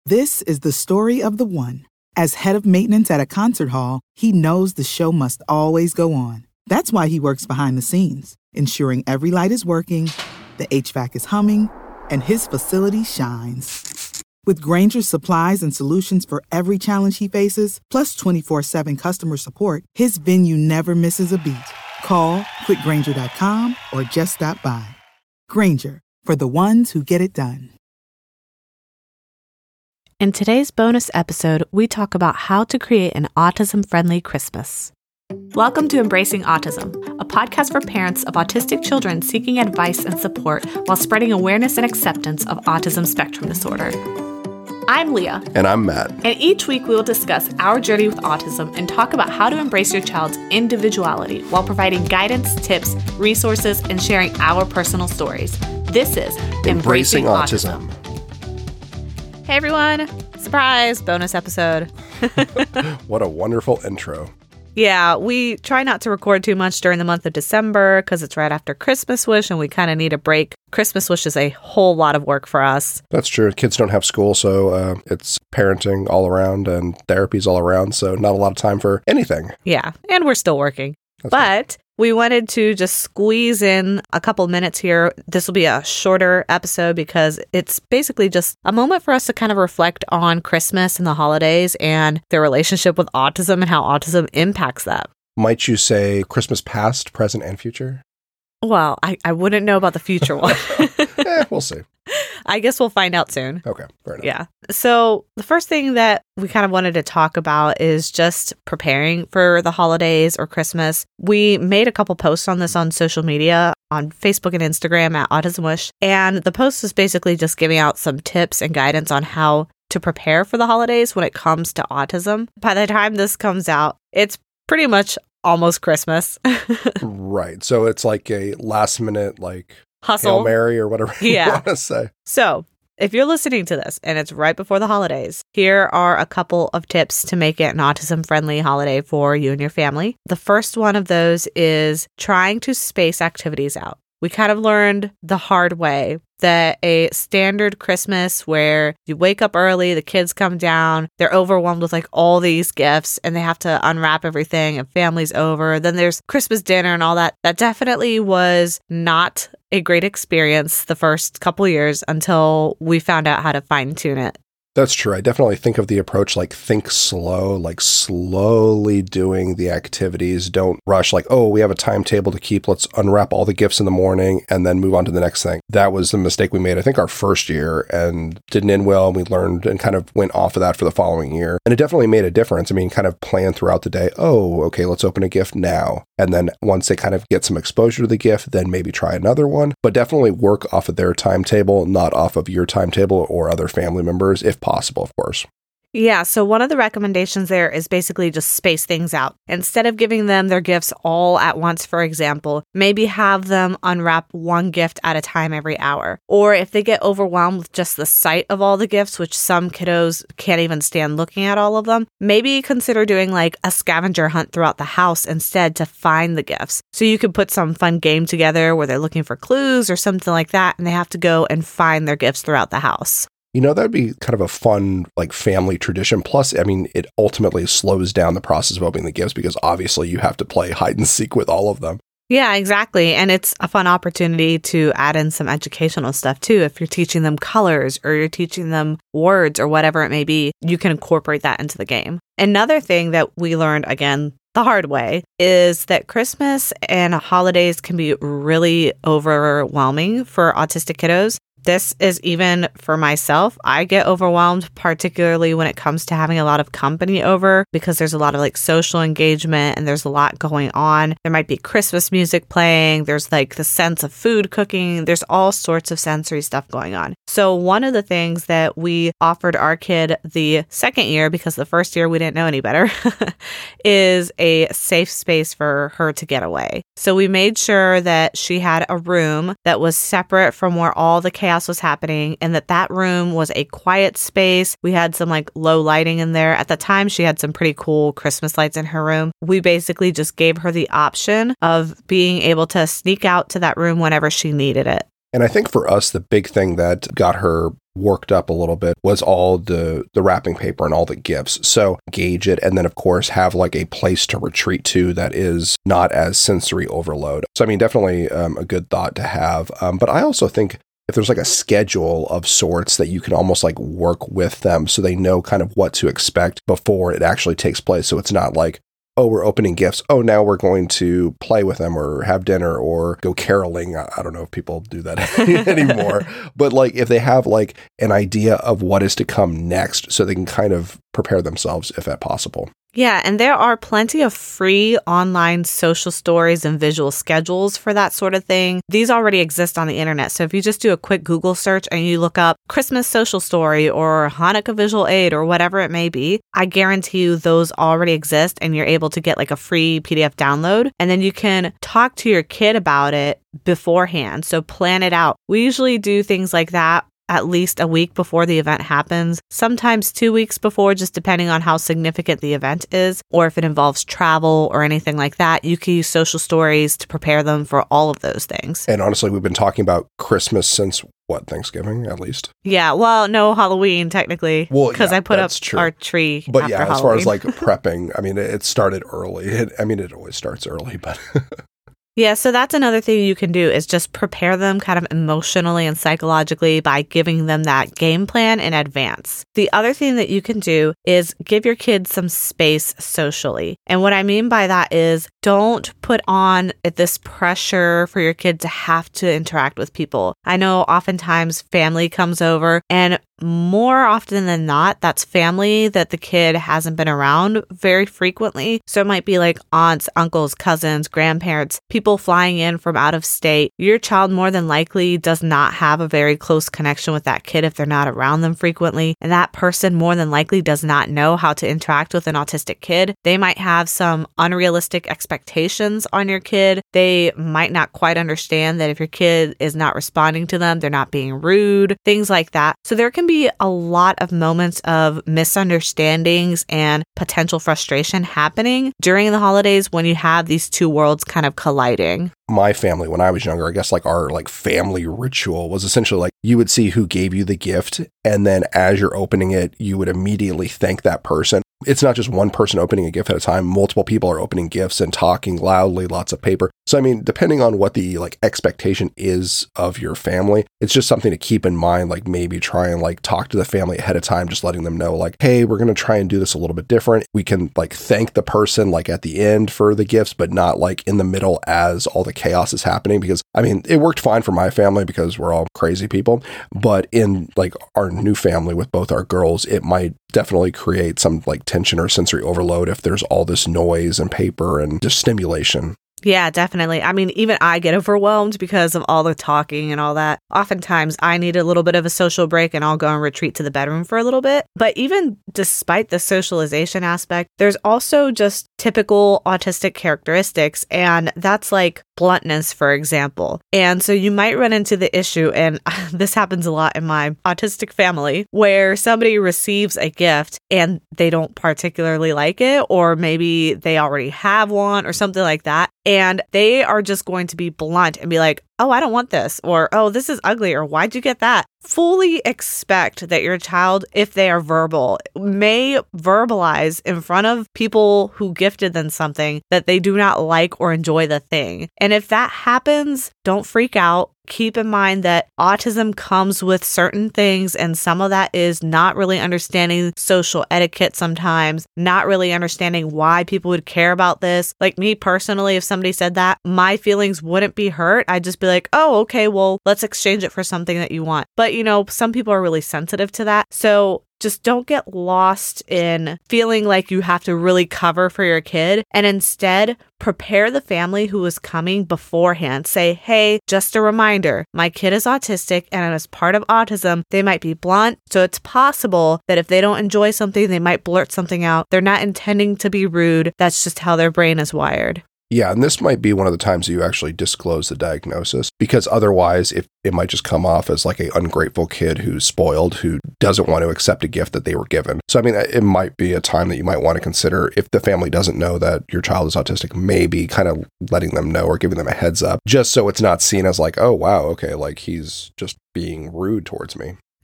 This is the story of the one. As head of maintenance at a concert hall, he knows the show must always go on. That's why he works behind the scenes, ensuring every light is working, the HVAC is humming, and his facility shines. With Grainger's supplies and solutions for every challenge he faces, plus 24/7 customer support, his venue never misses a beat. Call quickgrainger.com or just stop by. Grainger, for the ones who get it done. In today's bonus episode, we talk about how to create an autism-friendly Christmas. Welcome to Embracing Autism, a podcast for parents of autistic children seeking advice and support while spreading awareness and acceptance of autism spectrum disorder. I'm Leah. And I'm Matt. And each week we will discuss our journey with autism and talk about how to embrace your child's individuality while providing guidance, tips, resources, and sharing our personal stories. This is Embracing Autism. Hey everyone, surprise bonus episode. What a wonderful intro. Yeah, we try not to record too much during the month of December because it's right after Christmas Wish and we kind of need a break. Christmas Wish is a whole lot of work for us. That's true. Kids don't have school, so it's parenting all around and therapies all around, so not a lot of time for anything. Yeah, and we're still working. That's but right. We wanted to just squeeze in a couple minutes here. This will be a shorter episode because it's basically just a moment for us to kind of reflect on Christmas and the holidays and their relationship with autism and how autism impacts that. Might you say Christmas past, present, and future? Well, I wouldn't know about the future one. We'll see. I guess we'll find out soon. Okay, fair enough. Yeah. So the first thing that we kind of wanted to talk about is just preparing for the holidays or Christmas. We made a couple posts on this on social media, on Facebook and Instagram at Autism Wish. And the post is basically just giving out some tips and guidance on how to prepare for the holidays when it comes to autism. By the time this comes out, it's pretty much almost Christmas. Right. So it's like a last minute, Hustle. Hail Mary or whatever you want to say. So if you're listening to this and it's right before the holidays, here are a couple of tips to make it an autism-friendly holiday for you and your family. The first one of those is trying to space activities out. We kind of learned the hard way that a standard Christmas where you wake up early, the kids come down, they're overwhelmed with all these gifts and they have to unwrap everything and family's over. Then there's Christmas dinner and all that. That definitely was not a great experience the first couple years until we found out how to fine tune it. That's true. I definitely think of the approach think slow, slowly doing the activities. Don't rush we have a timetable to keep. Let's unwrap all the gifts in the morning and then move on to the next thing. That was the mistake we made, I think, our first year and didn't end well. And we learned and kind of went off of that for the following year. And it definitely made a difference. I mean, kind of plan throughout the day. Oh, okay, let's open a gift now. And then once they kind of get some exposure to the gift, then maybe try another one. But definitely work off of their timetable, not off of your timetable or other family members, if possible, of course. Yeah, so one of the recommendations there is basically just space things out. Instead of giving them their gifts all at once, for example, maybe have them unwrap one gift at a time every hour. Or if they get overwhelmed with just the sight of all the gifts, which some kiddos can't even stand looking at all of them, maybe consider doing a scavenger hunt throughout the house instead to find the gifts. So you could put some fun game together where they're looking for clues or something like that, and they have to go and find their gifts throughout the house. That'd be kind of a fun, family tradition. Plus, I mean, it ultimately slows down the process of opening the gifts because obviously you have to play hide and seek with all of them. Yeah, exactly. And it's a fun opportunity to add in some educational stuff too. If you're teaching them colors or you're teaching them words or whatever it may be, you can incorporate that into the game. Another thing that we learned, again, the hard way, is that Christmas and holidays can be really overwhelming for autistic kiddos. This is even for myself. I get overwhelmed, particularly when it comes to having a lot of company over because there's a lot of social engagement and there's a lot going on. There might be Christmas music playing. There's the sense of food cooking. There's all sorts of sensory stuff going on. So one of the things that we offered our kid the second year, because the first year we didn't know any better, is a safe space for her to get away. So we made sure that she had a room that was separate from where all the chaos was happening and that room was a quiet space. We had some low lighting in there. At the time, she had some pretty cool Christmas lights in her room. We basically just gave her the option of being able to sneak out to that room whenever she needed it. And I think for us, the big thing that got her worked up a little bit was all the wrapping paper and all the gifts. So gauge it, and then of course have like a place to retreat to that is not as sensory overload. So I mean, definitely a good thought to have. But I also think if there's like a schedule of sorts that you can almost like work with them so they know kind of what to expect before it actually takes place. So it's not like, oh, we're opening gifts. Oh, now we're going to play with them or have dinner or go caroling. I don't know if people do that anymore. But like if they have like an idea of what is to come next so they can kind of prepare themselves if at possible. Yeah, and there are plenty of free online social stories and visual schedules for that sort of thing. These already exist on the internet. So if you just do a quick Google search and you look up Christmas social story or Hanukkah visual aid or whatever it may be, I guarantee you those already exist and you're able to get like a free PDF download. And then you can talk to your kid about it beforehand. So plan it out. We usually do things like that at least a week before the event happens, sometimes 2 weeks before, just depending on how significant the event is, or if it involves travel or anything like that. You can use social stories to prepare them for all of those things. And honestly, we've been talking about Christmas since Thanksgiving at least? Yeah, well, no, Halloween technically, because I put up our tree. But yeah, Halloween. As far as like prepping, I mean, it started early. It always starts early, but Yeah, so that's another thing you can do is just prepare them kind of emotionally and psychologically by giving them that game plan in advance. The other thing that you can do is give your kids some space socially. And what I mean by that is don't put on this pressure for your kid to have to interact with people. I know oftentimes family comes over, and more often than not, that's family that the kid hasn't been around very frequently. So it might be like aunts, uncles, cousins, grandparents, people flying in from out of state. Your child more than likely does not have a very close connection with that kid if they're not around them frequently. And that person more than likely does not know how to interact with an autistic kid. They might have some unrealistic expectations on your kid. They might not quite understand that if your kid is not responding to them, they're not being rude, things like that. So there can be a lot of moments of misunderstandings and potential frustration happening during the holidays when you have these two worlds kind of colliding. My family, when I was younger, I guess like our like family ritual was essentially like you would see who gave you the gift, and then as you're opening it, you would immediately thank that person. It's not just one person opening a gift at a time. Multiple people are opening gifts and talking loudly, lots of paper. So, I mean, depending on what the like expectation is of your family, it's just something to keep in mind, like maybe try and like talk to the family ahead of time, just letting them know like, hey, we're going to try and do this a little bit different. We can like thank the person like at the end for the gifts, but not like in the middle as all the chaos is happening. Because I mean, it worked fine for my family because we're all crazy people, but in like our new family with both our girls, it might definitely create some like tension or sensory overload if there's all this noise and paper and just stimulation. Yeah, definitely. I mean, even I get overwhelmed because of all the talking and all that. Oftentimes, I need a little bit of a social break and I'll go and retreat to the bedroom for a little bit. But even despite the socialization aspect, there's also just typical autistic characteristics. And that's like bluntness, for example. And so you might run into the issue, and this happens a lot in my autistic family, where somebody receives a gift and they don't particularly like it, or maybe they already have one or something like that. And they are just going to be blunt and be like, oh, I don't want this, or, oh, this is ugly, or why'd you get that? Fully expect that your child, if they are verbal, may verbalize in front of people who gifted them something that they do not like or enjoy the thing. And if that happens, don't freak out. Keep in mind that autism comes with certain things, and some of that is not really understanding social etiquette sometimes, not really understanding why people would care about this. Like me personally, if somebody said that, my feelings wouldn't be hurt. I'd just be like, oh, okay, well, let's exchange it for something that you want. But, you know, some people are really sensitive to that. So just don't get lost in feeling like you have to really cover for your kid, and instead prepare the family who is coming beforehand. Say, hey, just a reminder, my kid is autistic, and as part of autism, they might be blunt. So it's possible that if they don't enjoy something, they might blurt something out. They're not intending to be rude. That's just how their brain is wired. Yeah, and this might be one of the times you actually disclose the diagnosis, because otherwise it might just come off as like an ungrateful kid who's spoiled, who doesn't want to accept a gift that they were given. So, I mean, it might be a time that you might want to consider, if the family doesn't know that your child is autistic, maybe kind of letting them know or giving them a heads up, just so it's not seen as like, oh, wow, okay, like he's just being rude towards me.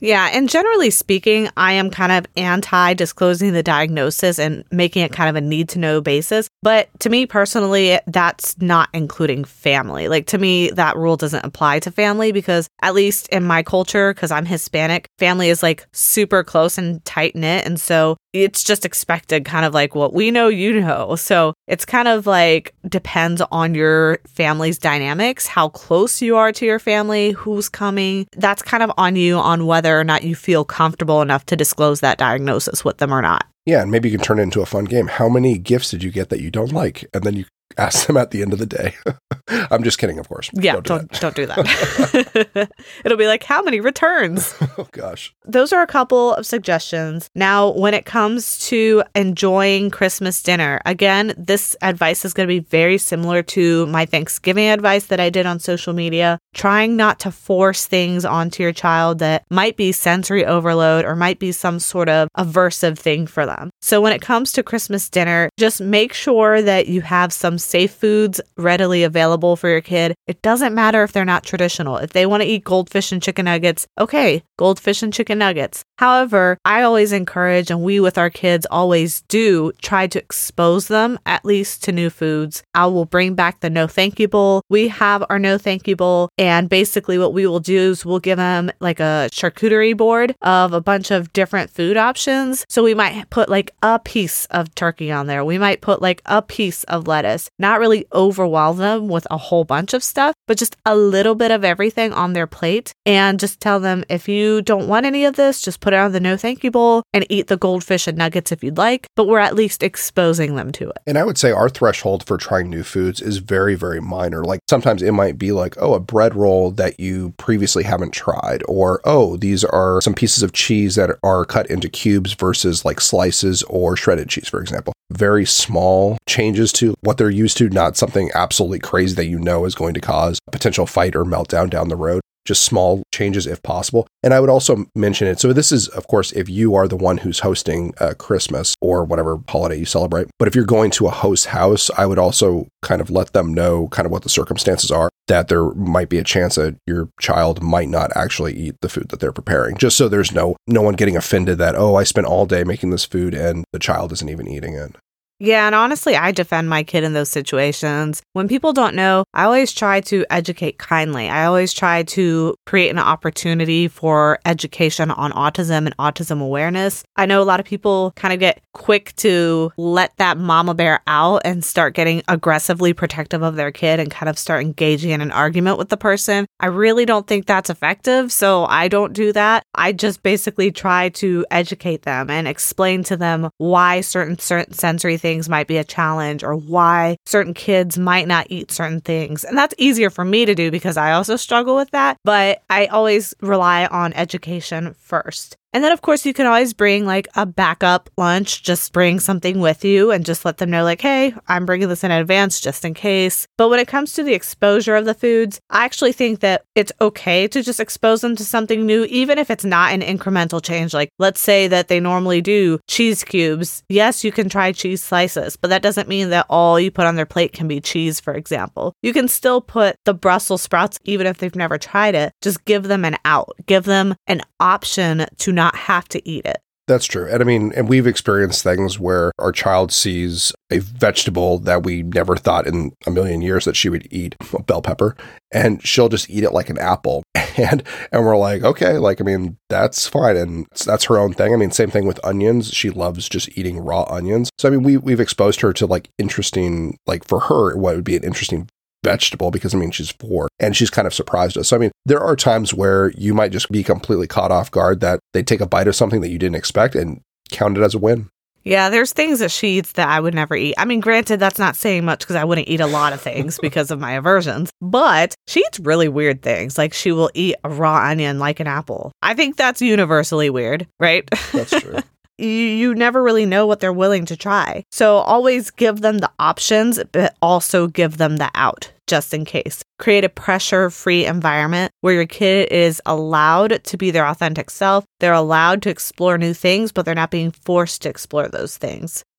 Yeah, and generally speaking, I am kind of anti-disclosing the diagnosis and making it kind of a need-to-know basis. But to me personally, that's not including family. Like, to me, that rule doesn't apply to family because, at least in my culture, because I'm Hispanic, family is like super close and tight-knit. And so it's just expected, kind of like what we know, you know. So it's kind of like depends on your family's dynamics, how close you are to your family, who's coming. That's kind of on you on whether or not you feel comfortable enough to disclose that diagnosis with them or not. Yeah, and maybe you can turn it into a fun game. How many gifts did you get that you don't like? And then you ask them at the end of the day. I'm just kidding, of course. Yeah, don't do that. It'll be like, how many returns? Oh, gosh. Those are a couple of suggestions. Now, when it comes to enjoying Christmas dinner, again, this advice is going to be very similar to my Thanksgiving advice that I did on social media. Trying not to force things onto your child that might be sensory overload or might be some sort of aversive thing for them. So when it comes to Christmas dinner, just make sure that you have some safe foods readily available for your kid. It doesn't matter if they're not traditional. If they want to eat goldfish and chicken nuggets, okay, goldfish and chicken nuggets. However, I always encourage, and we with our kids always do, try to expose them at least to new foods. I will bring back the no thank you bowl. We have our no thank you bowl, and basically what we will do is we'll give them like a charcuterie board of a bunch of different food options. So we might put like a piece of turkey on there. We might put like a piece of lettuce. Not really overwhelm them with a whole bunch of stuff, but just a little bit of everything on their plate, and just tell them, if you don't want any of this, just put it on the no thank you bowl and eat the goldfish and nuggets if you'd like, but we're at least exposing them to it. And I would say our threshold for trying new foods is very, very minor. Like sometimes it might be like, oh, a bread roll that you previously haven't tried, or, oh, these are some pieces of cheese that are cut into cubes versus like slices or shredded cheese, for example. Very small changes to what they're used to, not something absolutely crazy that you know is going to cause a potential fight or meltdown down the road. Just small changes if possible. And I would also mention it. So this is, of course, if you are the one who's hosting Christmas or whatever holiday you celebrate. But if you're going to a host house, I would also kind of let them know kind of what the circumstances are, that there might be a chance that your child might not actually eat the food that they're preparing. Just so there's no one getting offended that, oh, I spent all day making this food and the child isn't even eating it. Yeah, and honestly, I defend my kid in those situations. When people don't know, I always try to educate kindly. I always try to create an opportunity for education on autism and autism awareness. I know a lot of people kind of get quick to let that mama bear out and start getting aggressively protective of their kid and kind of start engaging in an argument with the person. I really don't think that's effective, so I don't do that. I just basically try to educate them and explain to them why certain sensory things might be a challenge, or why certain kids might not eat certain things. And that's easier for me to do because I also struggle with that, but I always rely on education first. And then, of course, you can always bring like a backup lunch. Just bring something with you and just let them know like, hey, I'm bringing this in advance just in case. But when it comes to the exposure of the foods, I actually think that it's okay to just expose them to something new, even if it's not an incremental change. Like, let's say that they normally do cheese cubes. Yes, you can try cheese slices, but that doesn't mean that all you put on their plate can be cheese, for example. You can still put the Brussels sprouts, even if they've never tried it. Just give them an out. Give them an option to not have to eat it. That's true. And I mean, and we've experienced things where our child sees a vegetable that we never thought in a million years that she would eat, a bell pepper, and she'll just eat it like an apple. And we're like, okay, like, I mean, that's fine. And that's her own thing. I mean, same thing with onions. She loves just eating raw onions. So, I mean, we've exposed her to like interesting, like for her, what would be an interesting vegetable, because I mean, she's 4 and she's kind of surprised us. So I mean, there are times where you might just be completely caught off guard that they take a bite of something that you didn't expect and count it as a win. Yeah, there's things that she eats that I would never eat. I mean, granted, that's not saying much because I wouldn't eat a lot of things because of my aversions, but she eats really weird things. Like she will eat a raw onion like an apple. I think that's universally weird, right? That's true. You never really know what they're willing to try. So always give them the options, but also give them the out, just in case. Create a pressure-free environment where your kid is allowed to be their authentic self. They're allowed to explore new things, but they're not being forced to explore those things.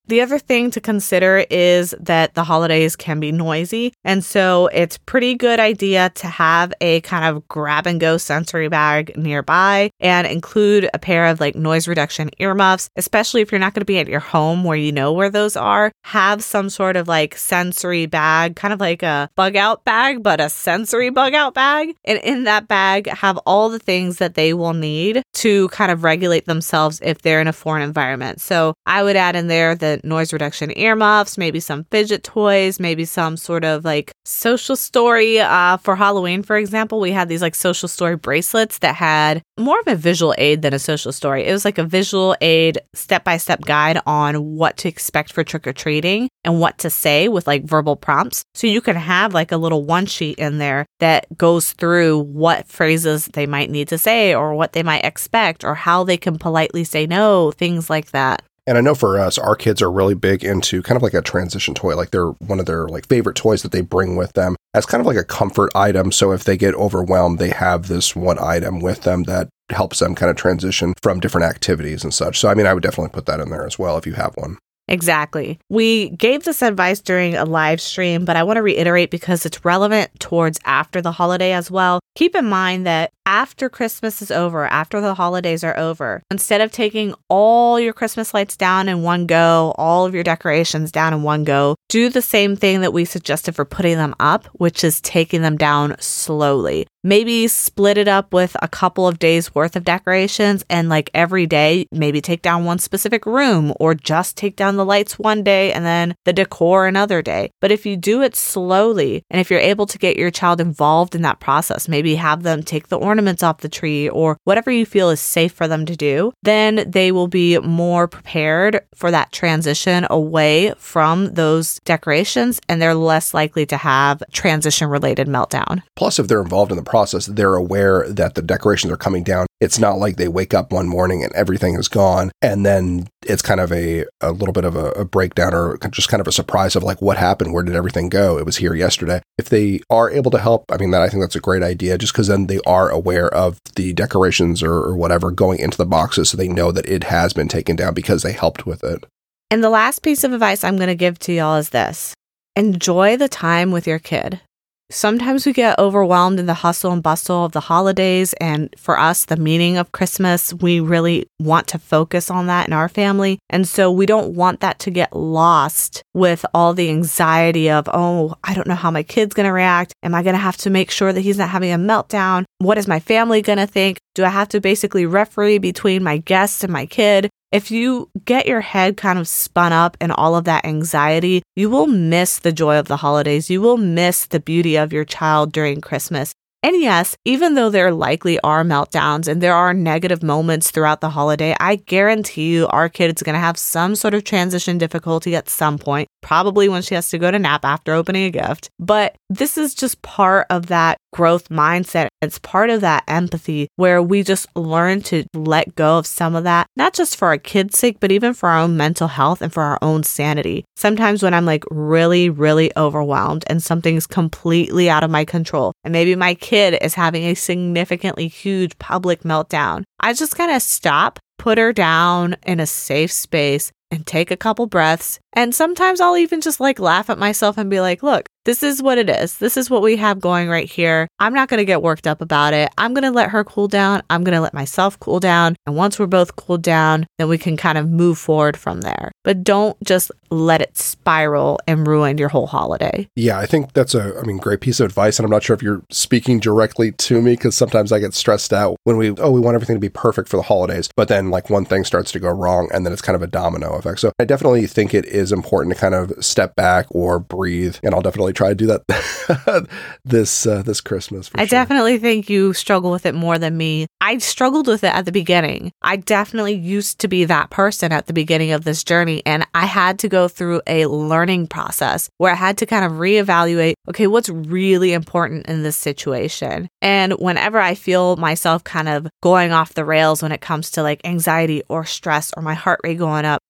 The other thing to consider is that the holidays can be noisy. And so it's pretty good idea to have a kind of grab and go sensory bag nearby and include a pair of like noise reduction earmuffs, especially if you're not going to be at your home where you know where those are. Have some sort of like sensory bag, kind of like a bug out bag, but a sensory bug out bag. And in that bag, have all the things that they will need to kind of regulate themselves if they're in a foreign environment. So I would add in there the noise reduction earmuffs, maybe some fidget toys, maybe some sort of like social story. For Halloween, for example, we had these like social story bracelets that had more of a visual aid than a social story. It was like a visual aid step-by-step guide on what to expect for trick-or-treating and what to say with like verbal prompts. So you can have like a little one sheet in there that goes through what phrases they might need to say or what they might expect or how they can politely say no, things like that. And I know for us, our kids are really big into kind of like a transition toy. Like they're one of their like favorite toys that they bring with them as kind of like a comfort item. So if they get overwhelmed, they have this one item with them that helps them kind of transition from different activities and such. So, I mean, I would definitely put that in there as well if you have one. Exactly. We gave this advice during a live stream, but I want to reiterate because it's relevant towards after the holiday as well. Keep in mind that after Christmas is over, after the holidays are over, instead of taking all your Christmas lights down in one go, all of your decorations down in one go, do the same thing that we suggested for putting them up, which is taking them down slowly. Maybe split it up with a couple of days worth of decorations and like every day, maybe take down one specific room or just take down the lights one day and then the decor another day. But if you do it slowly and if you're able to get your child involved in that process, maybe have them take the ornaments off the tree or whatever you feel is safe for them to do, then they will be more prepared for that transition away from those decorations and they're less likely to have transition related meltdown. Plus, if they're involved in the process, they're aware that the decorations are coming down. It's not like they wake up one morning and everything is gone. And then it's kind of a little bit of a breakdown or just kind of a surprise of like, what happened? Where did everything go? It was here yesterday. If they are able to help, I mean, I think that's a great idea just because then they are aware of the decorations or whatever going into the boxes. So they know that it has been taken down because they helped with it. And the last piece of advice I'm going to give to y'all is this. Enjoy the time with your kid. Sometimes we get overwhelmed in the hustle and bustle of the holidays. And for us, the meaning of Christmas, we really want to focus on that in our family. And so we don't want that to get lost with all the anxiety of, oh, I don't know how my kid's going to react. Am I going to have to make sure that he's not having a meltdown? What is my family going to think? Do I have to basically referee between my guests and my kid? If you get your head kind of spun up in all of that anxiety, you will miss the joy of the holidays. You will miss the beauty of your child during Christmas. And yes, even though there likely are meltdowns and there are negative moments throughout the holiday, I guarantee you our kid is going to have some sort of transition difficulty at some point, probably when she has to go to nap after opening a gift. But this is just part of that growth mindset. It's part of that empathy where we just learn to let go of some of that, not just for our kids' sake, but even for our own mental health and for our own sanity. Sometimes when I'm like really, really overwhelmed and something's completely out of my control, and maybe my kid is having a significantly huge public meltdown, I just kind of stop, put her down in a safe space and take a couple breaths. And sometimes I'll even just like laugh at myself and be like, look, this is what it is. This is what we have going right here. I'm not going to get worked up about it. I'm going to let her cool down. I'm going to let myself cool down. And once we're both cooled down, then we can kind of move forward from there. But don't just let it spiral and ruin your whole holiday. Yeah, I think that's a great piece of advice. And I'm not sure if you're speaking directly to me because sometimes I get stressed out when we want everything to be perfect for the holidays. But then like one thing starts to go wrong and then it's kind of a domino effect. So I definitely think it is important to kind of step back or breathe. And I'll definitely try to do that this Christmas. I definitely think you struggle with it more than me. I struggled with it at the beginning. I definitely used to be that person at the beginning of this journey. And I had to go through a learning process where I had to kind of reevaluate, okay, what's really important in this situation? And whenever I feel myself kind of going off the rails when it comes to like anxiety or stress or my heart rate going up,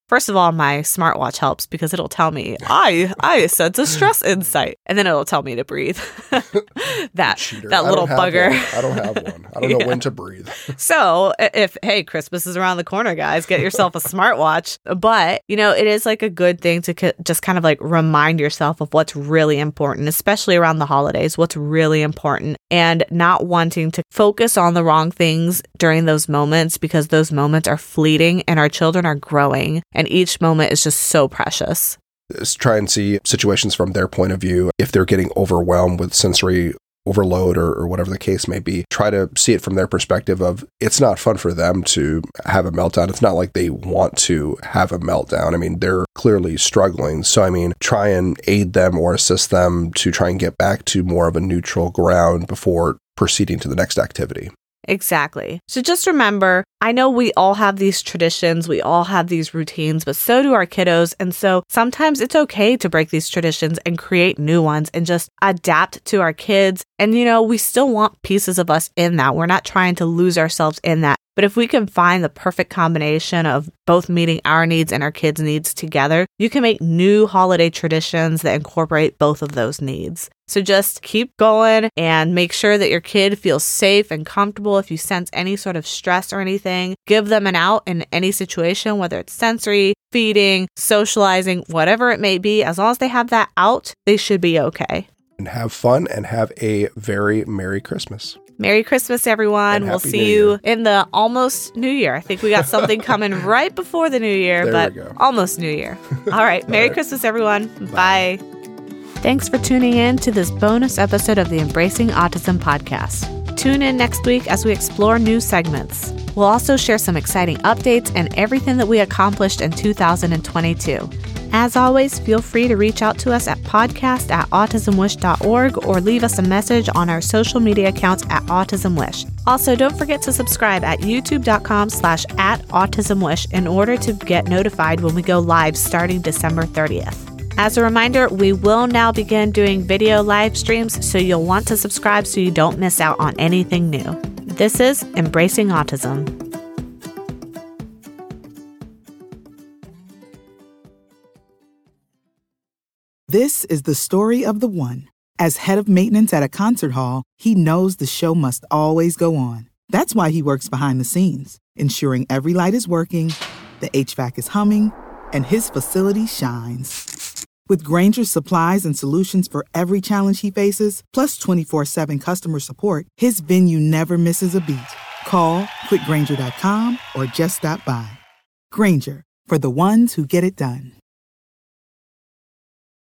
First of all, my smartwatch helps because it'll tell me, I sense a stress insight. And then it'll tell me to breathe. that little bugger. I don't have one. I don't know when to breathe. So hey, Christmas is around the corner, guys, get yourself a smartwatch. But, it is like a good thing to just kind of like remind yourself of what's really important, especially around the holidays, what's really important, and not wanting to focus on the wrong things during those moments, because those moments are fleeting and our children are growing and each moment is just so precious. Just try and see situations from their point of view. If they're getting overwhelmed with sensory overload or whatever the case may be, try to see it from their perspective of it's not fun for them to have a meltdown. It's not like they want to have a meltdown. I mean, they're clearly struggling. So, try and aid them or assist them to try and get back to more of a neutral ground before proceeding to the next activity. Exactly. So just remember, I know we all have these traditions, we all have these routines, but so do our kiddos. And so sometimes it's okay to break these traditions and create new ones and just adapt to our kids. And, we still want pieces of us in that. We're not trying to lose ourselves in that. But if we can find the perfect combination of both meeting our needs and our kids' needs together, you can make new holiday traditions that incorporate both of those needs. So just keep going and make sure that your kid feels safe and comfortable. If you sense any sort of stress or anything, give them an out in any situation, whether it's sensory, feeding, socializing, whatever it may be. As long as they have that out, they should be okay. And have fun and have a very Merry Christmas. Merry Christmas, everyone. We'll see you in the almost New Year. I think we got something coming right before the New Year, but almost New Year. All right. Merry Christmas, everyone. Bye. Thanks for tuning in to this bonus episode of the Embracing Autism podcast. Tune in next week as we explore new segments. We'll also share some exciting updates and everything that we accomplished in 2022. As always, feel free to reach out to us at podcast@autismwish.org or leave us a message on our social media accounts @autismwish. Also, don't forget to subscribe at youtube.com/@autismwish in order to get notified when we go live starting December 30th. As a reminder, we will now begin doing video live streams, so you'll want to subscribe so you don't miss out on anything new. This is Embracing Autism. This is the story of the one. As head of maintenance at a concert hall, he knows the show must always go on. That's why he works behind the scenes, ensuring every light is working, the HVAC is humming, and his facility shines. With Grainger's supplies and solutions for every challenge he faces, plus 24/7 customer support, his venue never misses a beat. Call quickgrainger.com or just stop by. Grainger, for the ones who get it done.